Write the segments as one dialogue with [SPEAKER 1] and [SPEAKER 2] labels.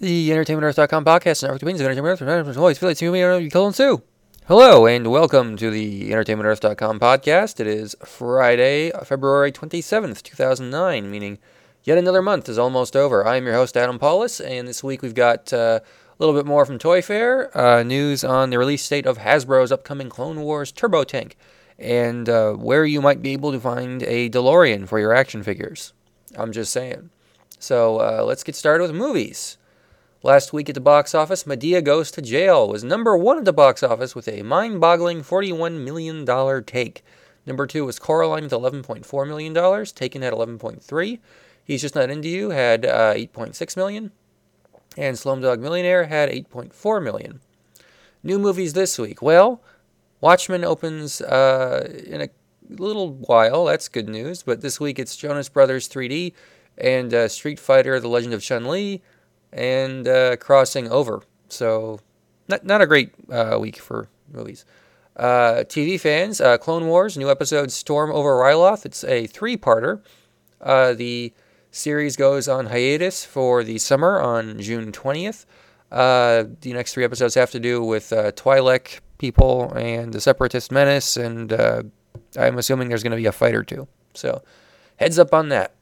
[SPEAKER 1] The EntertainmentEarth.com podcast network opinions of Entertainment Earth. Always feel like to me, you call and Sue. Hello, and welcome to the EntertainmentEarth.com podcast. It is Friday, February 27th, 2009, meaning yet another month is almost over. I am your host, Adam Paulus, and this week we've got a little bit more from Toy Fair, news on the release date of Hasbro's upcoming Clone Wars Turbo Tank, and where you might be able to find a DeLorean for your action figures. I'm just saying. So let's get started with movies. Last week at the box office, Madea Goes to Jail was number one at the box office with a mind-boggling $41 million take. Number two was Coraline with $11.4 million, Taken at $11.3. He's Just Not Into You had $8.6 million, and Slumdog Millionaire had $8.4 million. New movies this week. Well, Watchmen opens in a little while. That's good news. But this week it's Jonas Brothers 3D and Street Fighter: The Legend of Chun-Li and Crossing Over. So not a great week for movies. TV fans, Clone Wars, new episode Storm over Ryloth. It's a three-parter. The series goes on hiatus for the summer on June 20th. The next three episodes have to do with Twi'lek people and the Separatist menace, and I'm assuming there's going to be a fight or two. So heads up on that.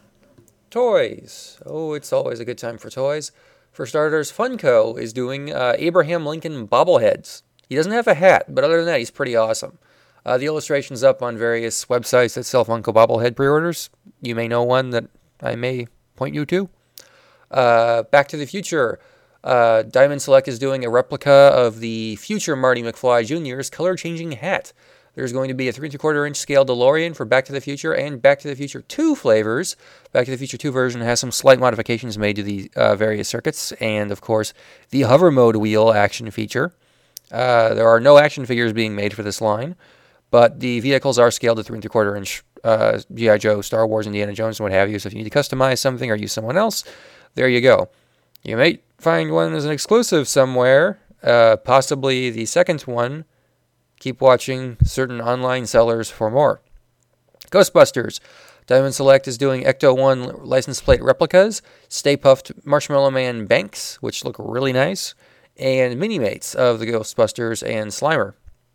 [SPEAKER 1] Toys. Oh, it's always a good time for toys. For starters, Funko is doing Abraham Lincoln bobbleheads. He doesn't have a hat, but other than that, he's pretty awesome. The illustration's up on various websites that sell Funko bobblehead pre-orders. You may know one that I may point you to. Back to the Future. Diamond Select is doing a replica of the future Marty McFly Jr.'s color-changing hat. There's going to be a 3 3/4 inch scale DeLorean for Back to the Future and Back to the Future 2 flavors. Back to the Future 2 version has some slight modifications made to the various circuits, and of course, the hover mode wheel action feature. There are no action figures being made for this line, but the vehicles are scaled to 3 3/4 inch G.I. Joe, Star Wars, Indiana Jones, and what have you. So if you need to customize something or use someone else, there you go. You may find one as an exclusive somewhere, possibly the second one. Keep watching certain online sellers for more. Ghostbusters. Diamond Select is doing Ecto-1 license plate replicas, Stay Puft Marshmallow Man Banks, which look really nice, and mini-mates of the Ghostbusters and Slimer.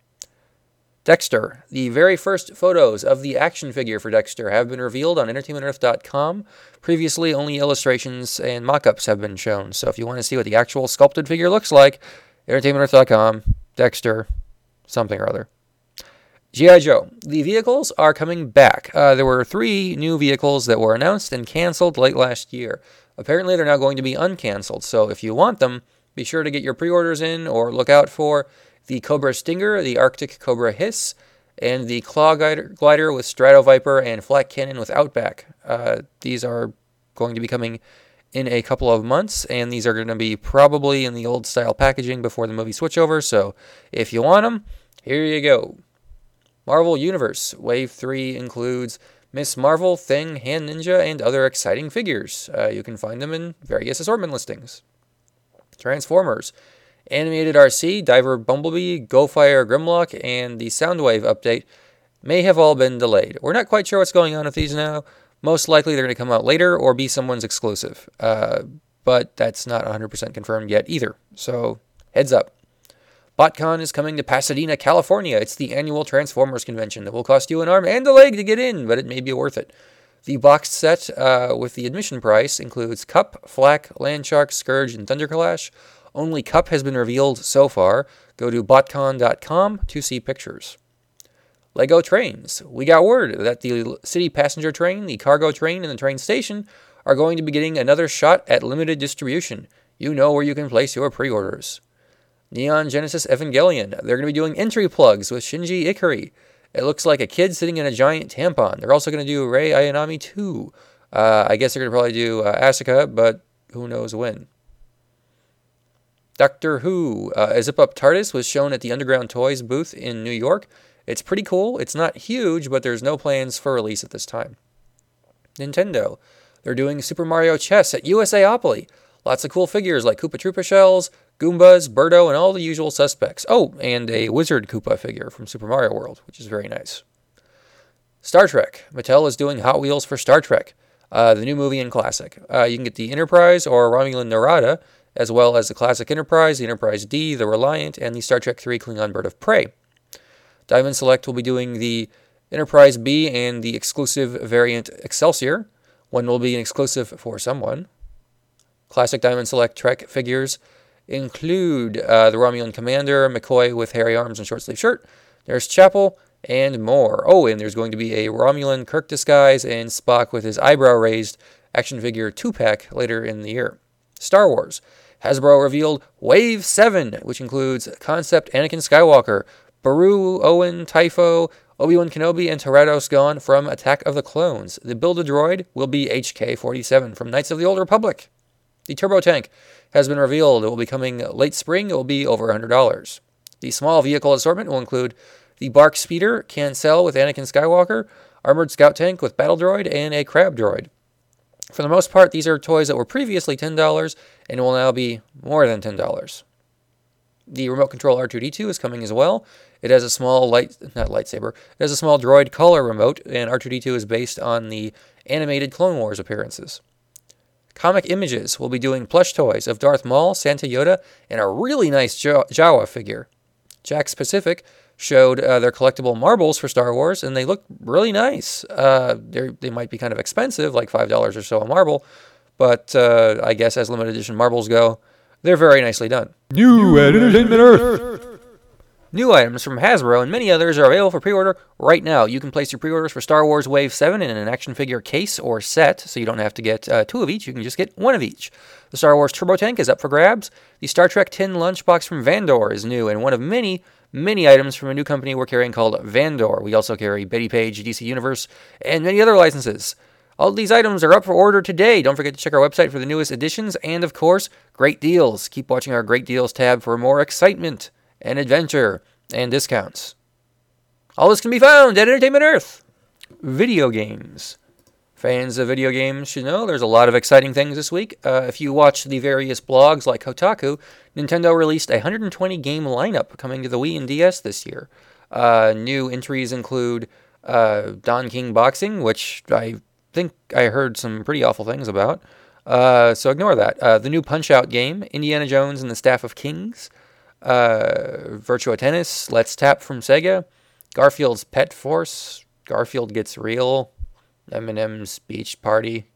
[SPEAKER 1] Dexter. The very first photos of the action figure for Dexter have been revealed on EntertainmentEarth.com. Previously, only illustrations and mock-ups have been shown, so if you want to see what the actual sculpted figure looks like, EntertainmentEarth.com, Dexter, something or other. G.I. Joe. The vehicles are coming back. There were 3 new vehicles that were announced and canceled late last year. Apparently, they're now going to be uncanceled, so if you want them, be sure to get your pre-orders in or look out for the Cobra Stinger, the Arctic Cobra Hiss, and the Claw Glider with Strato Viper and Flat Cannon with Outback. These are going to be coming in a couple of months, and these are going to be probably in the old style packaging before the movie switchover, so if you want them, here you go. Marvel Universe. Wave 3 includes Miss Marvel, Thing, Hand Ninja, and other exciting figures. You can find them in various assortment listings. Transformers. Animated RC, Diver Bumblebee, Go-Fire Grimlock, and the Soundwave update may have all been delayed. We're not quite sure what's going on with these now. Most likely they're going to come out later or be someone's exclusive. But that's not 100% confirmed yet either. So, heads up. BotCon is coming to Pasadena, California. It's the annual Transformers convention that will cost you an arm and a leg to get in, but it may be worth it. The boxed set with the admission price includes Cup, Flak, Landshark, Scourge, and Thunderclash. Only Cup has been revealed so far. Go to botcon.com to see pictures. Lego Trains. We got word that the city passenger train, the cargo train, and the train station are going to be getting another shot at limited distribution. You know where you can place your pre-orders. Neon Genesis Evangelion. They're going to be doing entry plugs with Shinji Ikari. It looks like a kid sitting in a giant tampon. They're also going to do Rei Ayanami 2. I guess they're going to probably do Asuka, but who knows when. Doctor Who. A zip-up TARDIS was shown at the Underground Toys booth in New York. It's pretty cool. It's not huge, but there's no plans for release at this time. Nintendo. They're doing Super Mario Chess at USAopoly. Lots of cool figures like Koopa Troopa shells, Goombas, Birdo, and all the usual suspects. Oh, and a Wizard Koopa figure from Super Mario World, which is very nice. Star Trek. Mattel is doing Hot Wheels for Star Trek. The new movie and classic. You can get the Enterprise or Romulan Narada, as well as the classic Enterprise, the Enterprise D, the Reliant, and the Star Trek III Klingon Bird of Prey. Diamond Select will be doing the Enterprise B and the exclusive variant Excelsior. One will be an exclusive for someone. Classic Diamond Select Trek figures include the Romulan Commander, McCoy with hairy arms and short sleeve shirt. There's Chapel and more. Oh, and there's going to be a Romulan Kirk disguise and Spock with his eyebrow raised action figure 2-pack later in the year. Star Wars. Hasbro revealed Wave 7, which includes concept Anakin Skywalker, Baru, Owen, Typho, Obi-Wan Kenobi, and Tyrados gone from Attack of the Clones. The Build-A-Droid will be HK-47 from Knights of the Old Republic. The Turbo Tank has been revealed. It will be coming late spring. It will be over $100. The small vehicle assortment will include the Bark Speeder, Cancel with Anakin Skywalker, Armored Scout Tank with Battle Droid, and a Crab Droid. For the most part, these are toys that were previously $10 and will now be more than $10. The remote control R2-D2 is coming as well. It has a small it has a small droid collar remote, and R2-D2 is based on the animated Clone Wars appearances. Comic Images will be doing plush toys of Darth Maul, Santa Yoda, and a really nice Jawa figure. Jakks Pacific showed their collectible marbles for Star Wars, and they look really nice. They might be kind of expensive, like $5 or so a marble, but I guess as limited edition marbles go, they're very nicely done.
[SPEAKER 2] New at Entertainment Earth.
[SPEAKER 1] New items from Hasbro and many others are available for pre-order right now. You can place your pre-orders for Star Wars Wave 7 in an action figure case or set, so you don't have to get two of each. You can just get one of each. The Star Wars Turbo Tank is up for grabs. The Star Trek Tin Lunchbox from Vandor is new, and one of many items from a new company we're carrying called Vandor. We also carry Betty Page, DC Universe, and many other licenses. All these items are up for order today. Don't forget to check our website for the newest editions, and of course, great deals. Keep watching our great deals tab for more excitement and adventure and discounts. All this can be found at Entertainment Earth. Video games. Fans of video games should know there's a lot of exciting things this week. If you watch the various blogs like Kotaku, Nintendo released a 120 game lineup coming to the Wii and DS this year. New entries include Don King Boxing, which I think I heard some pretty awful things about. So ignore that. The new Punch-Out game, Indiana Jones and the Staff of Kings, Virtua Tennis, Let's Tap from Sega, Garfield's Pet Force, Garfield Gets Real, Eminem's Beach Party,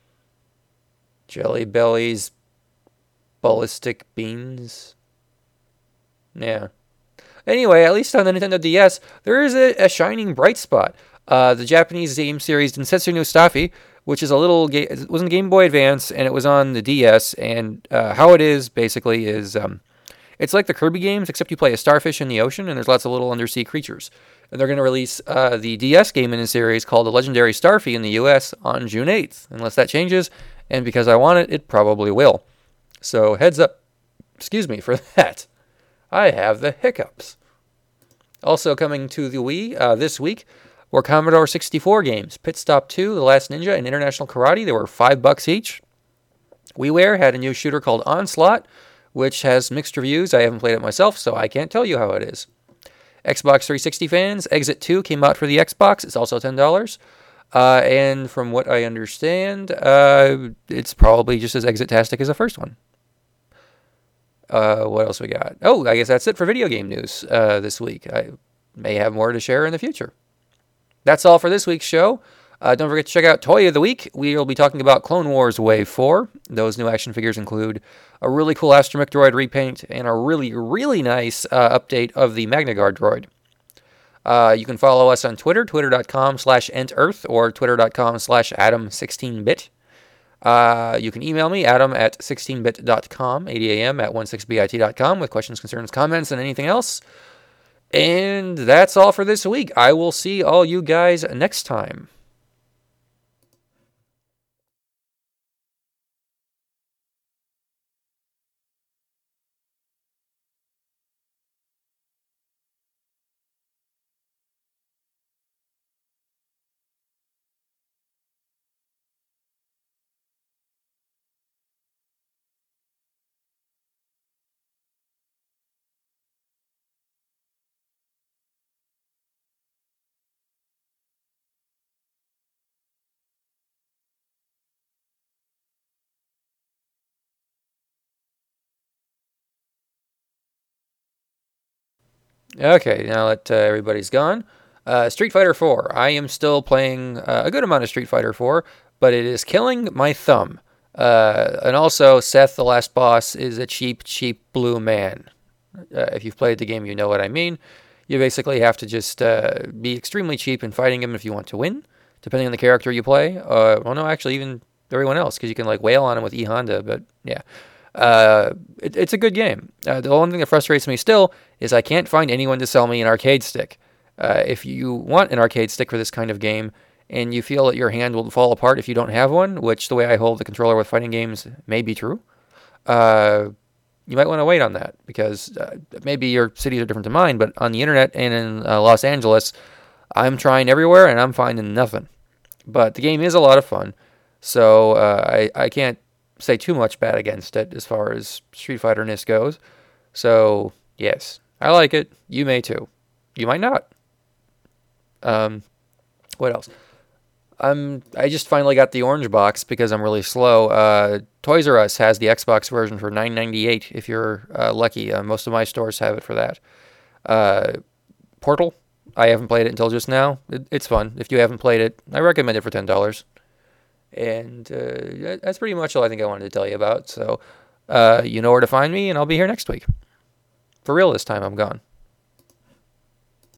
[SPEAKER 1] Jelly Belly's Ballistic Beans. Yeah. Anyway, at least on the Nintendo DS, there is a shining bright spot. The Japanese game series Densetsu no Staffy, which is it was on Game Boy Advance and it was on the DS. And how it is basically is it's like the Kirby games, except you play a starfish in the ocean and there's lots of little undersea creatures. And they're going to release the DS game in the series called The Legendary Starfy in the US on June 8th, unless that changes. And because I want it, it probably will. So heads up, for that. I have the hiccups. Also coming to the Wii this week were Commodore 64 games. Pit Stop 2, The Last Ninja, and International Karate. They were $5 each. WiiWare had a new shooter called Onslaught, which has mixed reviews. I haven't played it myself, so I can't tell you how it is. Xbox 360 fans, Exit 2 came out for the Xbox. It's also $10. And from what I understand, it's probably just as exit-tastic as the first one. What else we got? Oh, I guess that's it for video game news this week. I may have more to share in the future. That's all for this week's show. Don't forget to check out Toy of the Week. We will be talking about Clone Wars Wave 4. Those new action figures include a really cool Astromech droid repaint and a really, really nice update of the MagnaGuard droid. You can follow us on Twitter, twitter.com/entearth or twitter.com/adam16bit. You can email me, adam@16bit.com, adam@16bit.com with questions, concerns, comments, and anything else. And that's all for this week. I will see all you guys next time. Okay, now that everybody's gone, Street Fighter 4. I am still playing a good amount of Street Fighter 4, but it is killing my thumb. And also, Seth, the last boss, is a cheap, cheap blue man. If you've played the game, you know what I mean. You basically have to just be extremely cheap in fighting him if you want to win, depending on the character you play. Well, no, actually, even everyone else, because you can like wail on him with E Honda. But yeah, it's a good game. The only thing that frustrates me still is I can't find anyone to sell me an arcade stick. If you want an arcade stick for this kind of game, and you feel that your hand will fall apart if you don't have one, which the way I hold the controller with fighting games may be true, uh, you might want to wait on that because maybe your cities are different to mine, but on the internet and in Los Angeles, I'm trying everywhere and I'm finding nothing. But the game is a lot of fun, so I can't say too much bad against it as far as Street Fighter-ness goes. So, yes, I like it. You may too. You might not. Um, what else? I just finally got the orange box because I'm really slow. Toys R Us has the Xbox version for $9.98 if you're lucky. Most of my stores have it for that. Portal, I haven't played it until just now. It's fun. If you haven't played it, I recommend it for $10. And that's pretty much all I think I wanted to tell you about. So you know where to find me, and I'll be here next week. For real this time, I'm gone.